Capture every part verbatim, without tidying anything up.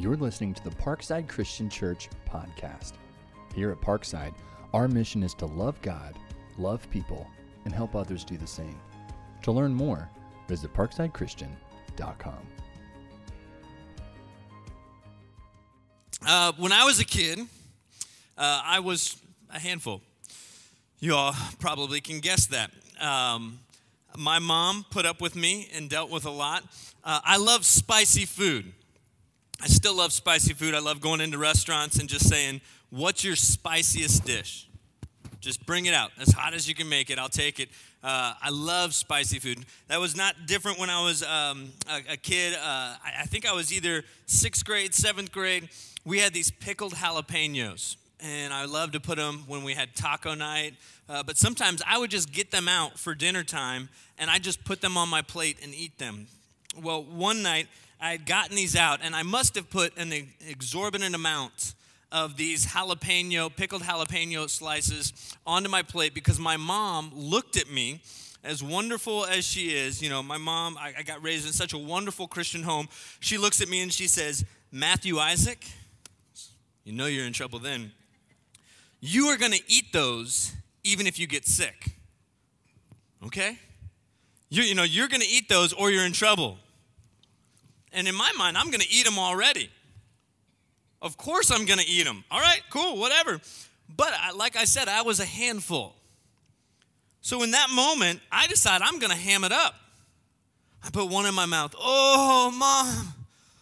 You're listening to the Parkside Christian Church podcast. Here at Parkside, our mission is to love God, love people, and help others do the same. To learn more, visit parkside christian dot com. Uh, when I was a kid, uh, I was a handful. You all probably can guess that. Um, my mom put up with me and dealt with a lot. Uh, I love spicy food. I still love spicy food. I love going into restaurants and just saying, what's your spiciest dish? Just bring it out. As hot as you can make it, I'll take it. Uh, I love spicy food. That was not different when I was um, a, a kid. Uh, I, I think I was either sixth grade, seventh grade. We had these pickled jalapenos, and I loved to put them when we had taco night. Uh, but sometimes I would just get them out for dinner time, and I just put them on my plate and eat them. Well, one night, I had gotten these out, and I must have put an exorbitant amount of these jalapeno, pickled jalapeno slices onto my plate because my mom looked at me, as wonderful as she is. You know, my mom, I, I got raised in such a wonderful Christian home. She looks at me and she says, Matthew Isaac, you know you're in trouble then. You are going to eat those even if you get sick. Okay? You, you know, you're going to eat those or you're in trouble. And in my mind, I'm going to eat them already. Of course I'm going to eat them. All right, cool, whatever. But I, like I said, I was a handful. So in that moment, I decide I'm going to ham it up. I put one in my mouth. Oh, Mom.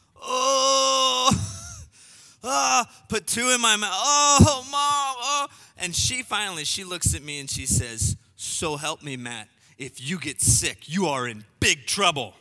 Oh. Oh. Put two in my mouth. Oh, Mom. Oh. And she finally, she looks at me and she says, so help me, Matt. If you get sick, you are in big trouble.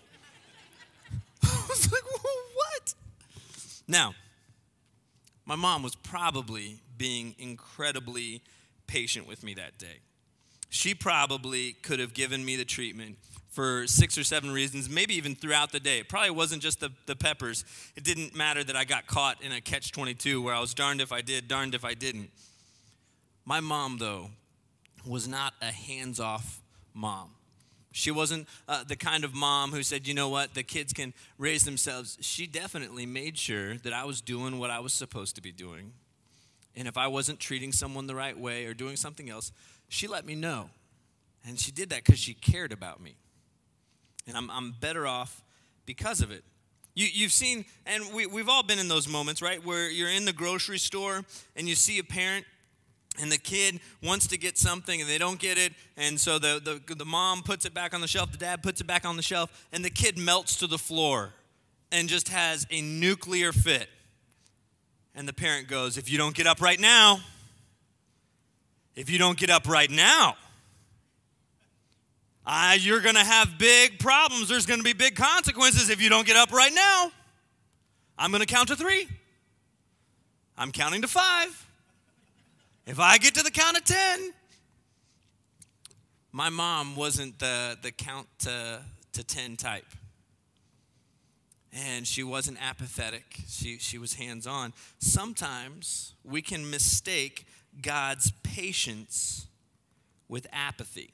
I was like, what? Now, my mom was probably being incredibly patient with me that day. She probably could have given me the treatment for six or seven reasons, maybe even throughout the day. It probably wasn't just the, the peppers. It didn't matter that I got caught in a catch twenty-two where I was darned if I did, darned if I didn't. My mom, though, was not a hands-off mom. She wasn't uh, the kind of mom who said, you know what, the kids can raise themselves. She definitely made sure that I was doing what I was supposed to be doing. And if I wasn't treating someone the right way or doing something else, she let me know. And she did that because she cared about me. And I'm, I'm better off because of it. You, you've seen, and we, we've all been in those moments, right, where you're in the grocery store and you see a parent and the kid wants to get something and they don't get it, and so the, the, the mom puts it back on the shelf, the dad puts it back on the shelf, and the kid melts to the floor and just has a nuclear fit. And the parent goes, if you don't get up right now, if you don't get up right now, uh, you're going to have big problems. There's going to be big consequences if you don't get up right now. I'm going to count to three. I'm counting to five. If I get to the count of ten, my mom wasn't the, the count to, to ten type. And she wasn't apathetic. She, she was hands-on. Sometimes we can mistake God's patience with apathy.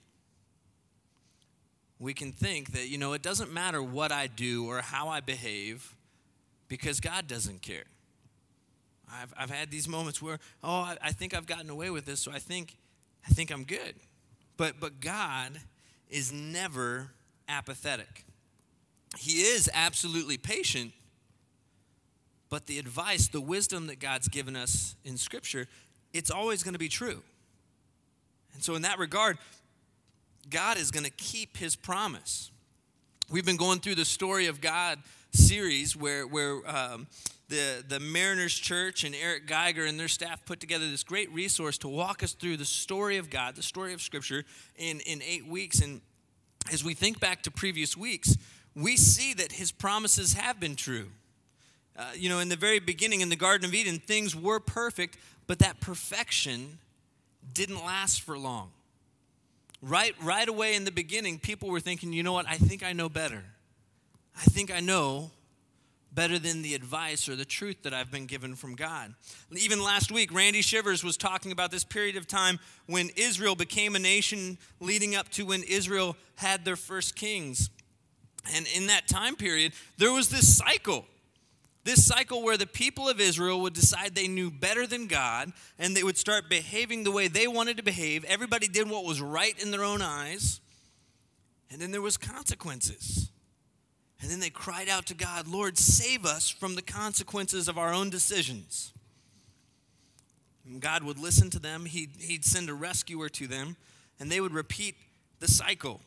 We can think that, you know, it doesn't matter what I do or how I behave because God doesn't care. I've I've had these moments where, oh, I, I think I've gotten away with this, so I think I think I'm good. But but God is never apathetic. He is absolutely patient, but the advice, the wisdom that God's given us in Scripture, it's always going to be true. And so in that regard, God is going to keep his promise. We've been going through the Story of God series where where um, the, the Mariners Church and Eric Geiger and their staff put together this great resource to walk us through the story of God, the story of Scripture, in, in eight weeks. And as we think back to previous weeks, we see that his promises have been true. Uh, you know, in the very beginning, in the Garden of Eden, things were perfect, but that perfection didn't last for long. Right, right away in the beginning, people were thinking, you know what, I think I know better. I think I know better than the advice or the truth that I've been given from God. Even last week, Randy Shivers was talking about this period of time when Israel became a nation leading up to when Israel had their first kings. And in that time period, there was this cycle This cycle where the people of Israel would decide they knew better than God, and they would start behaving the way they wanted to behave. Everybody did what was right in their own eyes. And then there was consequences. And then they cried out to God, Lord, save us from the consequences of our own decisions. And God would listen to them. He'd, he'd send a rescuer to them, and they would repeat the cycle.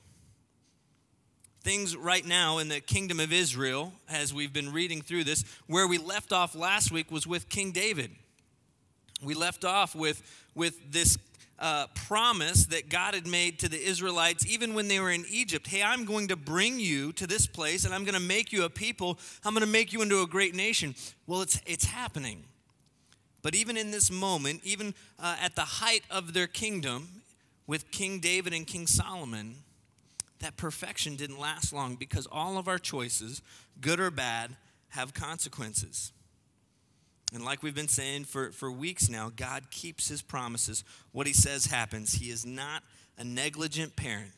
Things right now in the kingdom of Israel, as we've been reading through this, where we left off last week was with King David. We left off with, with this uh, promise that God had made to the Israelites even when they were in Egypt. Hey, I'm going to bring you to this place, and I'm going to make you a people. I'm going to make you into a great nation. Well, it's, it's happening. But even in this moment, even uh, at the height of their kingdom, with King David and King Solomon, that perfection didn't last long because all of our choices, good or bad, have consequences. And like we've been saying for, for weeks now, God keeps his promises. What he says happens. He is not a negligent parent.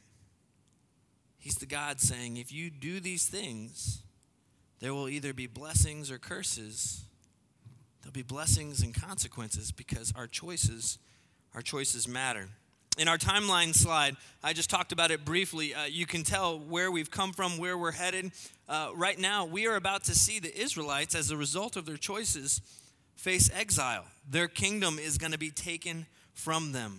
He's the God saying, if you do these things, there will either be blessings or curses. There'll be blessings and consequences because our choices, our choices matter. In our timeline slide, I just talked about it briefly. Uh, you can tell where we've come from, where we're headed. Uh, right now, we are about to see the Israelites, as a result of their choices, face exile. Their kingdom is going to be taken from them.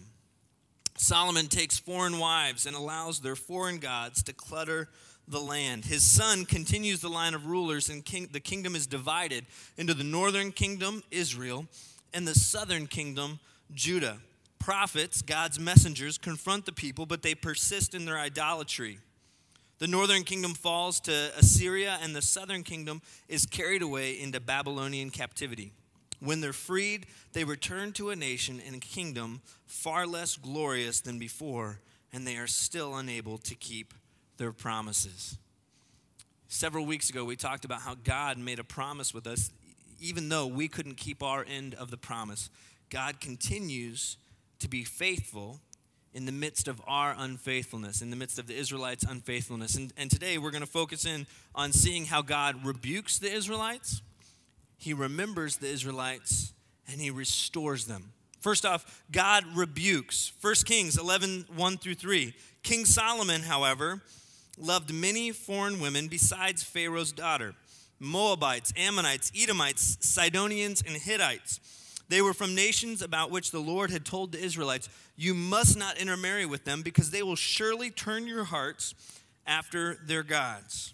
Solomon takes foreign wives and allows their foreign gods to clutter the land. His son continues the line of rulers, and king, the kingdom is divided into the northern kingdom, Israel, and the southern kingdom, Judah. Prophets, God's messengers, confront the people, but they persist in their idolatry. The northern kingdom falls to Assyria, and the southern kingdom is carried away into Babylonian captivity. When they're freed, they return to a nation and a kingdom far less glorious than before, and they are still unable to keep their promises. Several weeks ago, we talked about how God made a promise with us, even though we couldn't keep our end of the promise. God continues to be faithful in the midst of our unfaithfulness, in the midst of the Israelites' unfaithfulness. And, and today we're going to focus in on seeing how God rebukes the Israelites, he remembers the Israelites, and he restores them. First off, God rebukes. First Kings eleven, one through three. King Solomon, however, loved many foreign women besides Pharaoh's daughter, Moabites, Ammonites, Edomites, Sidonians, and Hittites. They were from nations about which the Lord had told the Israelites, you must not intermarry with them because they will surely turn your hearts after their gods.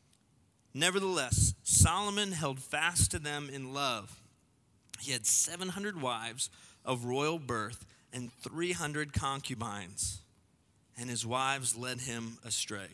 Nevertheless, Solomon held fast to them in love. He had seven hundred wives of royal birth and three hundred concubines, and his wives led him astray.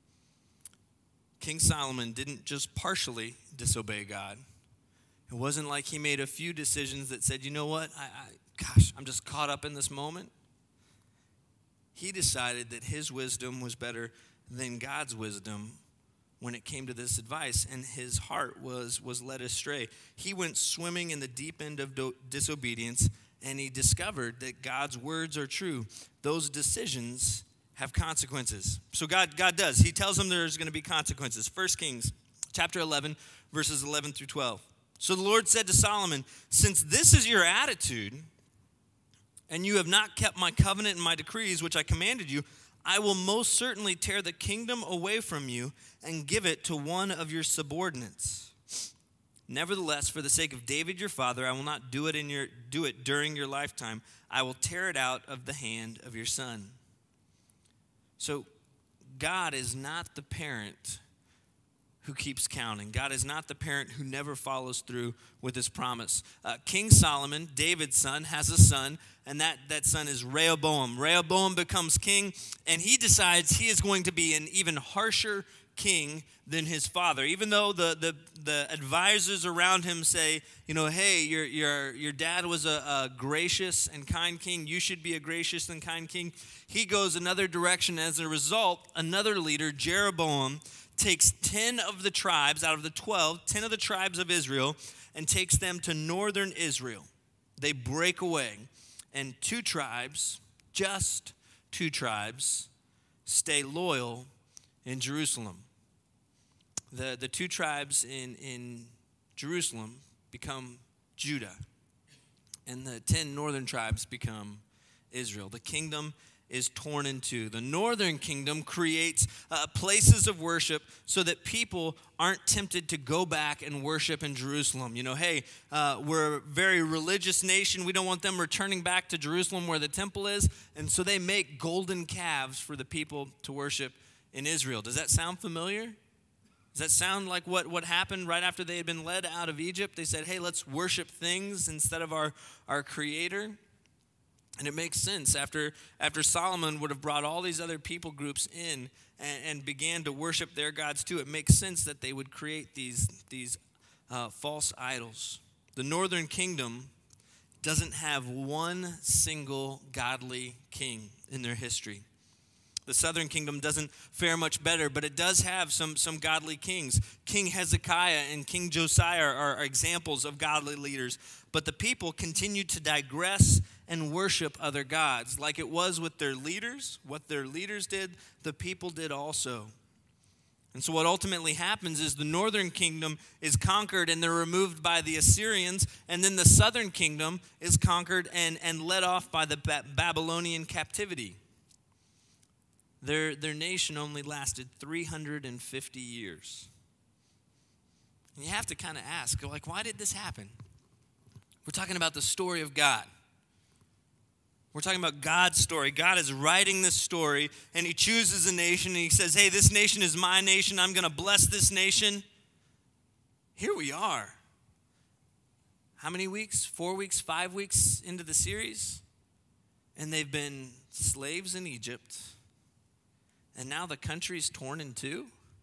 King Solomon didn't just partially disobey God. It wasn't like he made a few decisions that said, you know what, I, I, gosh, I'm just caught up in this moment. He decided that his wisdom was better than God's wisdom when it came to this advice, and his heart was, was led astray. He went swimming in the deep end of do- disobedience, and he discovered that God's words are true. Those decisions have consequences. So God, God does. He tells them there's going to be consequences. First Kings chapter eleven, verses eleven through twelve. So the Lord said to Solomon, since this is your attitude, and you have not kept my covenant and my decrees, which I commanded you, I will most certainly tear the kingdom away from you and give it to one of your subordinates. Nevertheless, for the sake of David your father, I will not do it in your do it during your lifetime. I will tear it out of the hand of your son. So God is not the parent who keeps counting. God is not the parent who never follows through with his promise. Uh, King Solomon, David's son, has a son, and that, that son is Rehoboam. Rehoboam becomes king, and he decides he is going to be an even harsher king than his father. Even though the, the, the advisors around him say, you know, hey, your, your, your dad was a, a gracious and kind king. You should be a gracious and kind king. He goes another direction. As a result, another leader, Jeroboam, takes ten of the tribes out of the twelve, ten of the tribes of Israel, and takes them to northern Israel. They break away, and two tribes, just two tribes, stay loyal in Jerusalem. The, the two tribes in, in Jerusalem become Judah, and the ten northern tribes become Israel. The kingdom is torn in two. The northern kingdom creates uh, places of worship so that people aren't tempted to go back and worship in Jerusalem. You know, hey, uh, we're a very religious nation. We don't want them returning back to Jerusalem where the temple is. And so they make golden calves for the people to worship in Israel. Does that sound familiar? Does that sound like what, what happened right after they had been led out of Egypt? They said, hey, let's worship things instead of our, our Creator. And it makes sense after, after Solomon would have brought all these other people groups in and, and began to worship their gods too. It makes sense that they would create these, these uh, false idols. The northern kingdom doesn't have one single godly king in their history. The southern kingdom doesn't fare much better, but it does have some, some godly kings. King Hezekiah and King Josiah are, are examples of godly leaders. But the people continue to digress and worship other gods. Like it was with their leaders, what their leaders did, the people did also. And so what ultimately happens is the northern kingdom is conquered and they're removed by the Assyrians, and then the southern kingdom is conquered and, and led off by the ba- Babylonian captivity. Their, their nation only lasted three hundred fifty years. And you have to kind of ask, like, why did this happen? We're talking about the story of God. We're talking about God's story. God is writing this story, and he chooses a nation, and he says, hey, this nation is my nation. I'm going to bless this nation. Here we are. How many weeks? Four weeks, five weeks into the series? And they've been slaves in Egypt. And now the country's torn in two?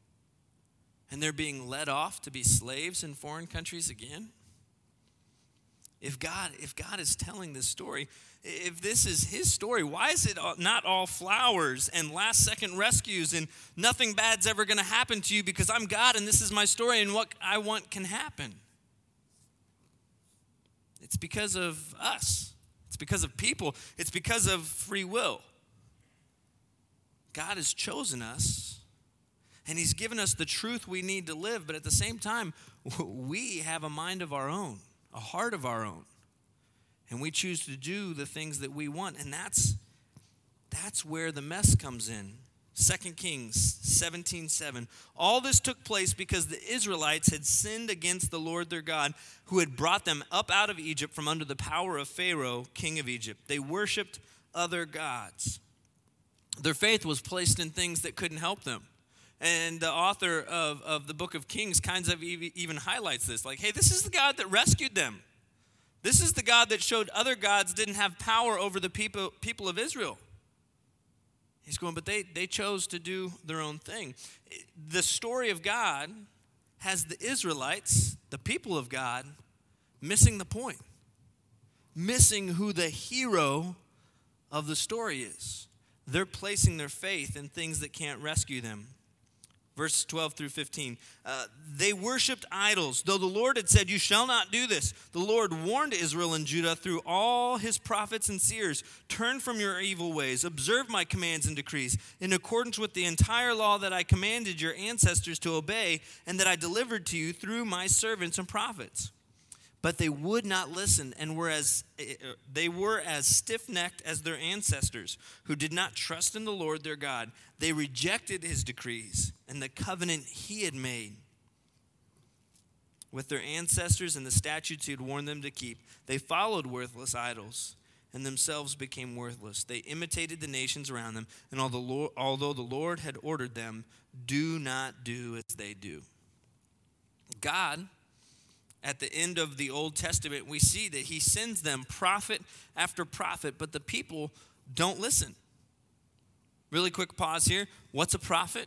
And they're being led off to be slaves in foreign countries again? If God, if God is telling this story, if this is his story, why is it not all flowers and last-second rescues and nothing bad's ever going to happen to you because I'm God and this is my story and what I want can happen? It's because of us. It's because of people. It's because of free will. God has chosen us, and he's given us the truth we need to live, but at the same time, we have a mind of our own, a heart of our own, and we choose to do the things that we want, and that's, that's where the mess comes in. Second Kings seventeen seven. All this took place because the Israelites had sinned against the Lord their God, who had brought them up out of Egypt from under the power of Pharaoh, king of Egypt. They worshiped other gods. Their faith was placed in things that couldn't help them. And the author of, of the book of Kings kind of even highlights this. Like, hey, this is the God that rescued them. This is the God that showed other gods didn't have power over the people, people of Israel. He's going, but they, they chose to do their own thing. The story of God has the Israelites, the people of God, missing the point. Missing who the hero of the story is. They're placing their faith in things that can't rescue them. Verses twelve through fifteen. Uh, they worshipped idols, though the Lord had said, you shall not do this. The Lord warned Israel and Judah through all his prophets and seers. Turn from your evil ways. Observe my commands and decrees in accordance with the entire law that I commanded your ancestors to obey and that I delivered to you through my servants and prophets. But they would not listen and were as they were as stiff-necked as their ancestors, who did not trust in the Lord their God. They rejected his decrees and the covenant he had made with their ancestors and the statutes he had warned them to keep. They followed worthless idols and themselves became worthless. They imitated the nations around them, and although the Lord had ordered them, do not do as they do. God, at the end of the Old Testament, we see that he sends them prophet after prophet, but the people don't listen. Really quick pause here. What's a prophet?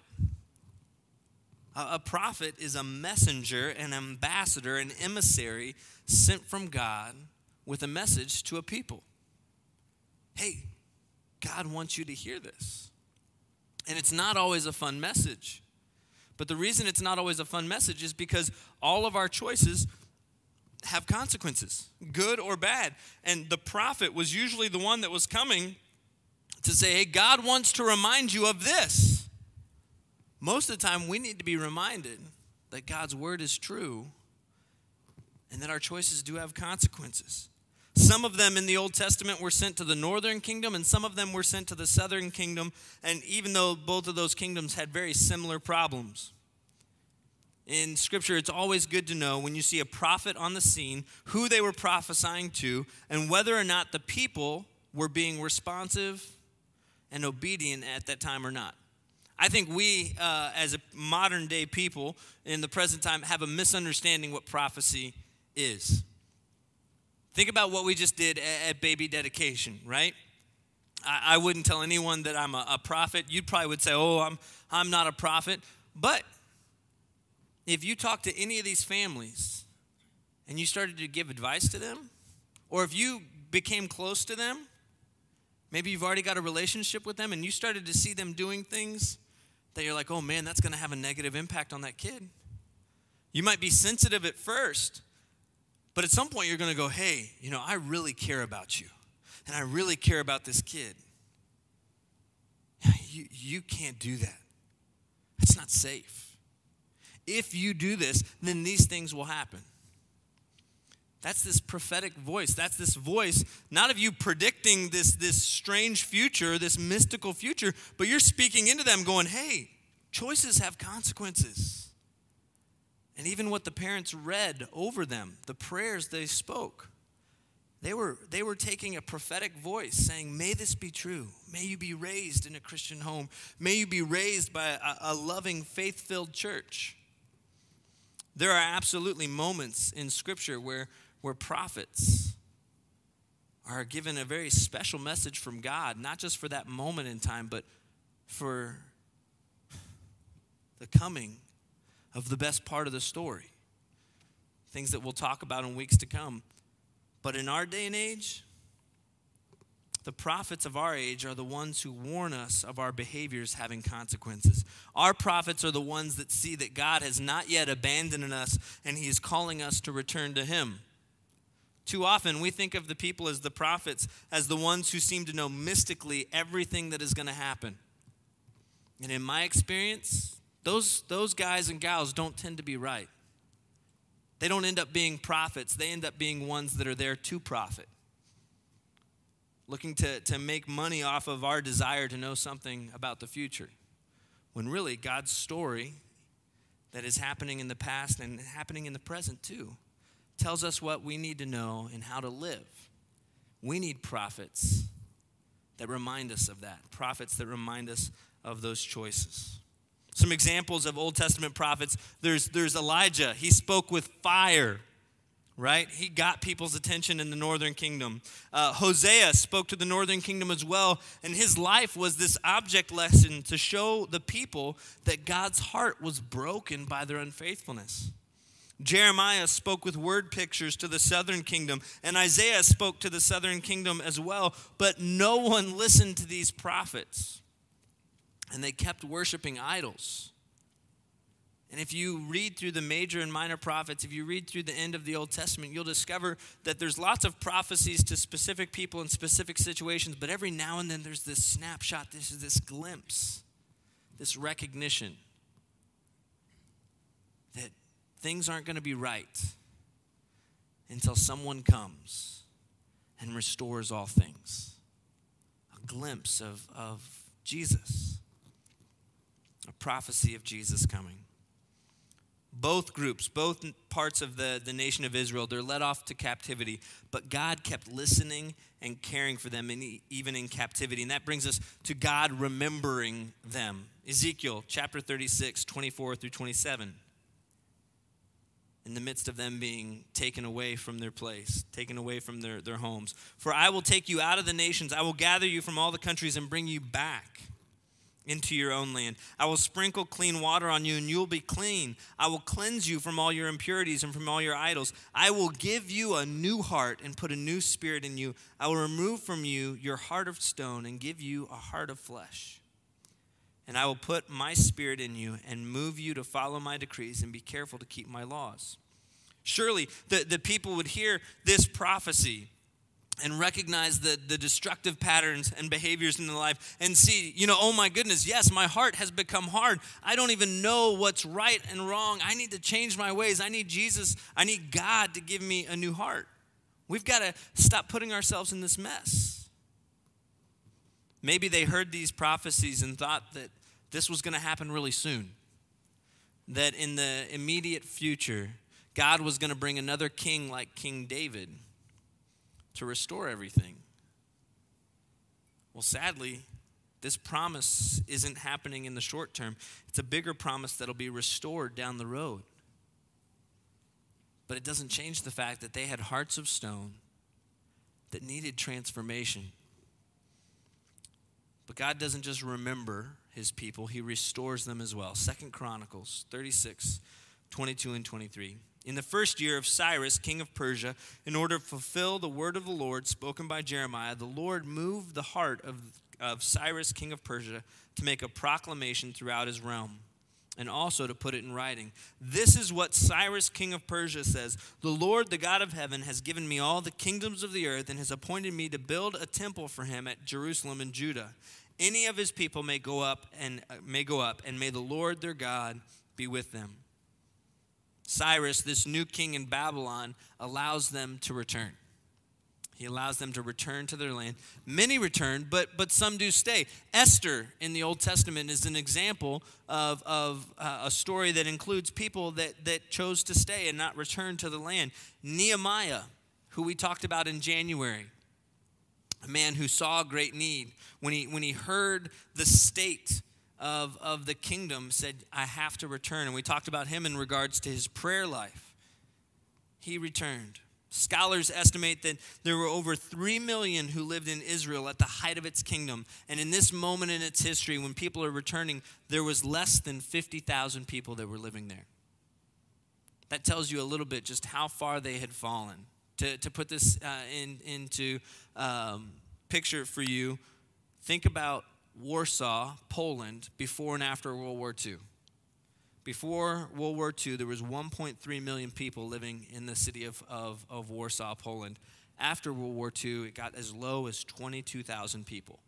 A, a prophet is a messenger, an ambassador, an emissary sent from God with a message to a people. Hey, God wants you to hear this. And it's not always a fun message. But the reason it's not always a fun message is because all of our choices have consequences, good or bad. And the prophet was usually the one that was coming to say, hey, God wants to remind you of this. Most of the time, we need to be reminded that God's word is true and that our choices do have consequences. Some of them in the Old Testament were sent to the northern kingdom, and some of them were sent to the southern kingdom, and even though both of those kingdoms had very similar problems. In Scripture, it's always good to know when you see a prophet on the scene who they were prophesying to and whether or not the people were being responsive and obedient at that time or not. I think we, uh, as a modern day people in the present time, have a misunderstanding what prophecy is. Think about what we just did at, at baby dedication, right? I, I wouldn't tell anyone that I'm a, a prophet. You probably would say, oh, I'm, I'm not a prophet. But if you talk to any of these families and you started to give advice to them, or if you became close to them, maybe you've already got a relationship with them and you started to see them doing things that you're like, oh man, that's going to have a negative impact on that kid. You might be sensitive at first, but at some point you're going to go, hey, you know, I really care about you and I really care about this kid. You, you can't do that. That's not safe. If you do this, then these things will happen. That's this prophetic voice. That's this voice, not of you predicting this, this strange future, this mystical future, but you're speaking into them going, hey, choices have consequences. And even what the parents read over them, the prayers they spoke, they were, they were taking a prophetic voice saying, may this be true. May you be raised in a Christian home. May you be raised by a, a loving, faith-filled church. There are absolutely moments in Scripture where where prophets are given a very special message from God, not just for that moment in time, but for the coming of the best part of the story. Things that we'll talk about in weeks to come. But in our day and age, the prophets of our age are the ones who warn us of our behaviors having consequences. Our prophets are the ones that see that God has not yet abandoned us and he is calling us to return to him. Too often, we think of the people as the prophets as the ones who seem to know mystically everything that is going to happen. And in my experience, those, those guys and gals don't tend to be right. They don't end up being prophets. They end up being ones that are there to profit, looking to, to make money off of our desire to know something about the future, when really God's story that is happening in the past and happening in the present too tells us what we need to know and how to live. We need prophets that remind us of that, prophets that remind us of those choices. Some examples of Old Testament prophets, there's, there's Elijah. He spoke with fire, right? He got people's attention in the northern kingdom. Uh, Hosea spoke to the northern kingdom as well, and his life was this object lesson to show the people that God's heart was broken by their unfaithfulness. Jeremiah spoke with word pictures to the southern kingdom, and Isaiah spoke to the southern kingdom as well, but no one listened to these prophets, and they kept worshiping idols. And if you read through the major and minor prophets, if you read through the end of the Old Testament, you'll discover that there's lots of prophecies to specific people in specific situations, but every now and then there's this snapshot, this is this glimpse, this recognition that things aren't going to be right until someone comes and restores all things. A glimpse of, of Jesus, a prophecy of Jesus coming. Both groups, both parts of the, the nation of Israel, they're led off to captivity, but God kept listening and caring for them, in, even in captivity. And that brings us to God remembering them. Ezekiel chapter thirty-six, twenty-four through twenty-seven. In the midst of them being taken away from their place, taken away from their, their homes. For I will take you out of the nations. I will gather you from all the countries and bring you back into your own land. I will sprinkle clean water on you, and you will be clean. I will cleanse you from all your impurities and from all your idols. I will give you a new heart and put a new spirit in you. I will remove from you your heart of stone and give you a heart of flesh. And I will put my spirit in you and move you to follow my decrees and be careful to keep my laws. Surely the, the people would hear this prophecy and recognize the, the destructive patterns and behaviors in the life and see, you know, oh my goodness, yes, my heart has become hard. I don't even know what's right and wrong. I need to change my ways. I need Jesus. I need God to give me a new heart. We've got to stop putting ourselves in this mess. Maybe they heard these prophecies and thought that this was going to happen really soon, that in the immediate future, God was going to bring another king like King David to restore everything. Well, sadly, this promise isn't happening in the short term. It's a bigger promise that'll be restored down the road. But it doesn't change the fact that they had hearts of stone that needed transformation. But God doesn't just remember his people, he restores them as well. Second Chronicles thirty-six, twenty-two and twenty-three. In the first year of Cyrus, king of Persia, in order to fulfill the word of the Lord spoken by Jeremiah, the Lord moved the heart of, of Cyrus, king of Persia, to make a proclamation throughout his realm, and also to put it in writing. This is what Cyrus, king of Persia, says: The Lord, the God of heaven, has given me all the kingdoms of the earth and has appointed me to build a temple for him at Jerusalem in Judah. Any of his people may go up and uh, may go up, and may the Lord their God be with them. Cyrus, this new king in Babylon, allows them to return. He allows them to return to their land. Many return, but but some do stay. Esther in the Old Testament is an example of, of uh, a story that includes people that, that chose to stay and not return to the land. Nehemiah, who we talked about in January, a man who saw a great need. When he, when he heard the state Of, of the kingdom, said, I have to return. And we talked about him in regards to his prayer life. He returned. Scholars estimate that there were over three million who lived in Israel at the height of its kingdom. And in this moment in its history, when people are returning, there was less than fifty thousand people that were living there. That tells you a little bit just how far they had fallen. To, to put this uh, in, into um, picture for you, think about Warsaw, Poland, before and after World War Two. Before World War Two, there was one point three million people living in the city of, of, of Warsaw, Poland. After World War Two, it got as low as twenty-two thousand people.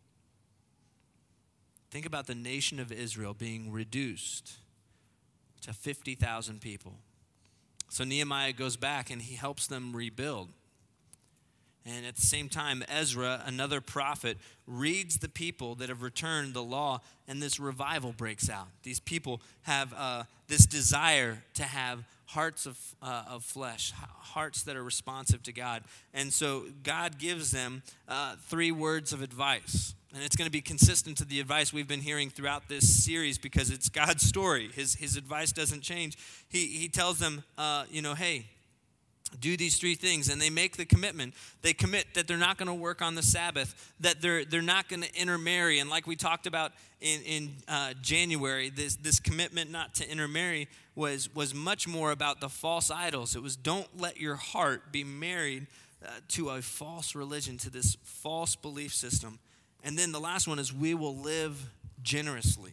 Think about the nation of Israel being reduced to fifty thousand people. So Nehemiah goes back and he helps them rebuild. And at the same time, Ezra, another prophet, reads the people that have returned the law, and this revival breaks out. These people have uh, this desire to have hearts of, uh, of flesh, hearts that are responsive to God. And so God gives them uh, three words of advice. And it's going to be consistent to the advice we've been hearing throughout this series because it's God's story. His, his advice doesn't change. He, he tells them, uh, you know, hey, do these three things, and they make the commitment. They commit that they're not going to work on the Sabbath, that they're they're not going to intermarry. And like we talked about in in uh, January, this this commitment not to intermarry was was much more about the false idols. It was don't let your heart be married uh, to a false religion, to this false belief system. And then the last one is we will live generously.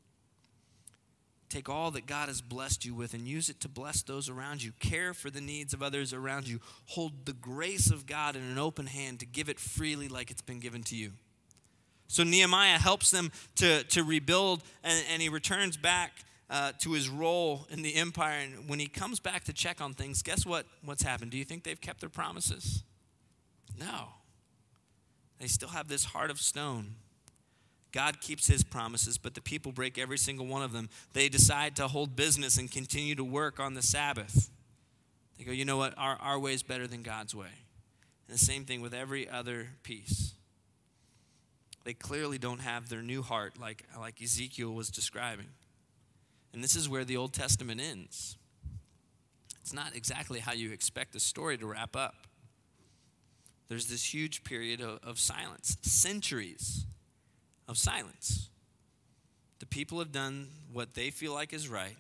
Take all that God has blessed you with and use it to bless those around you. Care for the needs of others around you. Hold the grace of God in an open hand to give it freely like it's been given to you. So Nehemiah helps them to, to rebuild, and, and he returns back uh, to his role in the empire. And when he comes back to check on things, guess what? What's happened? Do you think they've kept their promises? No. They still have this heart of stone. God keeps his promises, but the people break every single one of them. They decide to hold business and continue to work on the Sabbath. They go, you know what? Our, our way is better than God's way. And the same thing with every other piece. They clearly don't have their new heart like, like Ezekiel was describing. And this is where the Old Testament ends. It's not exactly how you expect the story to wrap up. There's this huge period of, of silence, centuries of silence. The people have done what they feel like is right.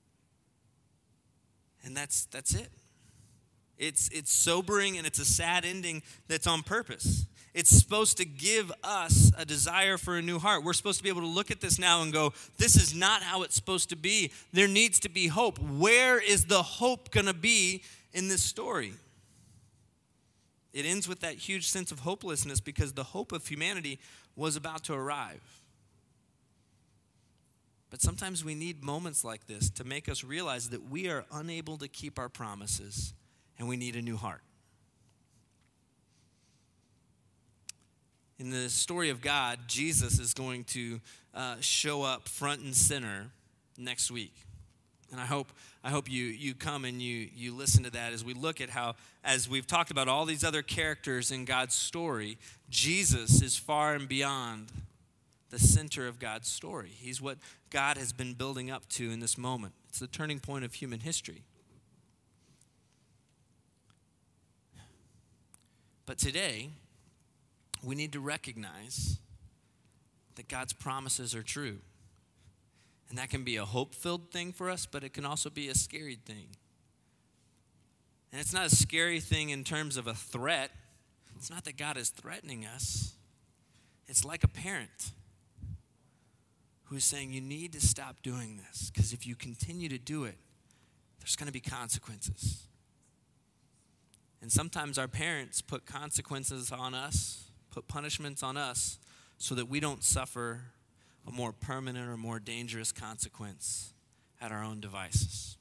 And that's that's it. It's it's sobering and it's a sad ending that's on purpose. It's supposed to give us a desire for a new heart. We're supposed to be able to look at this now and go, this is not how it's supposed to be. There needs to be hope. Where is the hope going to be in this story? It ends with that huge sense of hopelessness because the hope of humanity was about to arrive. But sometimes we need moments like this to make us realize that we are unable to keep our promises and we need a new heart. In the story of God, Jesus is going to uh, show up front and center next week. And I hope I hope you you come and you you listen to that as we look at how, as we've talked about all these other characters in God's story, Jesus is far and beyond the center of God's story. He's what God has been building up to in this moment. It's the turning point of human history. But today, we need to recognize that God's promises are true. And that can be a hope-filled thing for us, but it can also be a scary thing. And it's not a scary thing in terms of a threat. It's not that God is threatening us. It's like a parent who is saying, you need to stop doing this, because if you continue to do it, there's going to be consequences. And sometimes our parents put consequences on us, put punishments on us, so that we don't suffer a more permanent or more dangerous consequence at our own devices.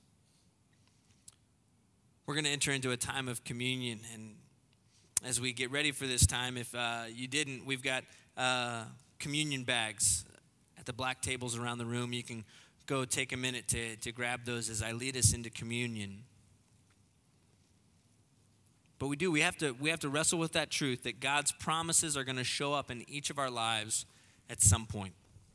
We're going to enter into a time of communion, and as we get ready for this time, if uh, you didn't, we've got uh, communion bags at the black tables around the room. You can go take a minute to, to grab those as I lead us into communion. But we do, we have to we have to wrestle with that truth that God's promises are going to show up in each of our lives at some point.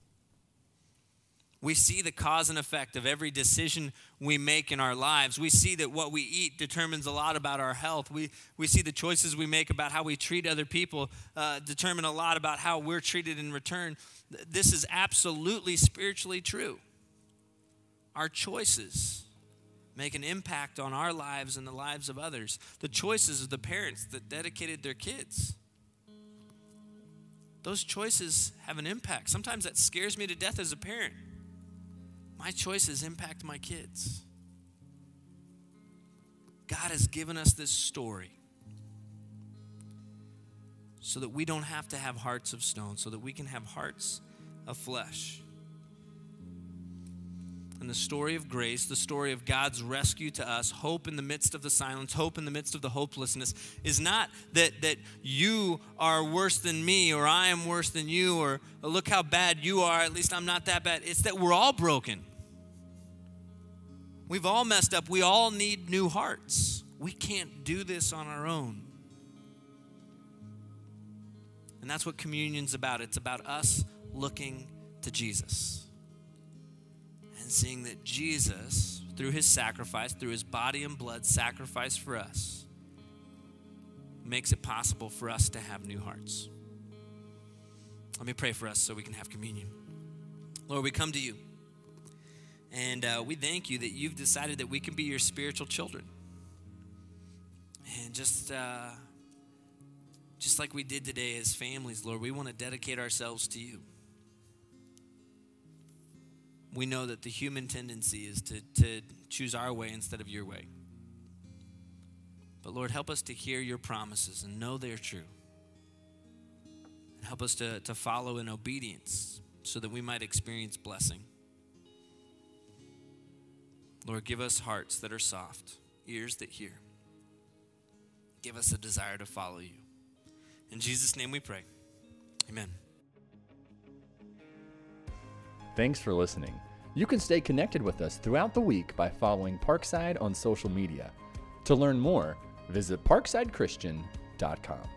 We see the cause and effect of every decision we make in our lives. We see that what we eat determines a lot about our health. We we see the choices we make about how we treat other people uh, determine a lot about how we're treated in return. This is absolutely spiritually true. Our choices make an impact on our lives and the lives of others. The choices of the parents that dedicated their kids. Those choices have an impact. Sometimes that scares me to death as a parent. My choices impact my kids. God has given us this story so that we don't have to have hearts of stone, so that we can have hearts of flesh. And the story of grace, the story of God's rescue to us, hope in the midst of the silence, hope in the midst of the hopelessness, is not that, that you are worse than me or I am worse than you or look how bad you are, at least I'm not that bad. It's that we're all broken. We've all messed up. We all need new hearts. We can't do this on our own. And that's what communion's about. It's about us looking to Jesus. And seeing that Jesus, through his sacrifice, through his body and blood sacrifice for us, makes it possible for us to have new hearts. Let me pray for us so we can have communion. Lord, we come to you. And uh, we thank you that you've decided that we can be your spiritual children. And just, uh, just like we did today as families, Lord, we want to dedicate ourselves to you. We know that the human tendency is to, to choose our way instead of your way. But Lord, help us to hear your promises and know they're true. And help us to, to follow in obedience so that we might experience blessing. Lord, give us hearts that are soft, ears that hear. Give us a desire to follow you. In Jesus' name we pray. Amen. Thanks for listening. You can stay connected with us throughout the week by following Parkside on social media. To learn more, visit parkside christian dot com.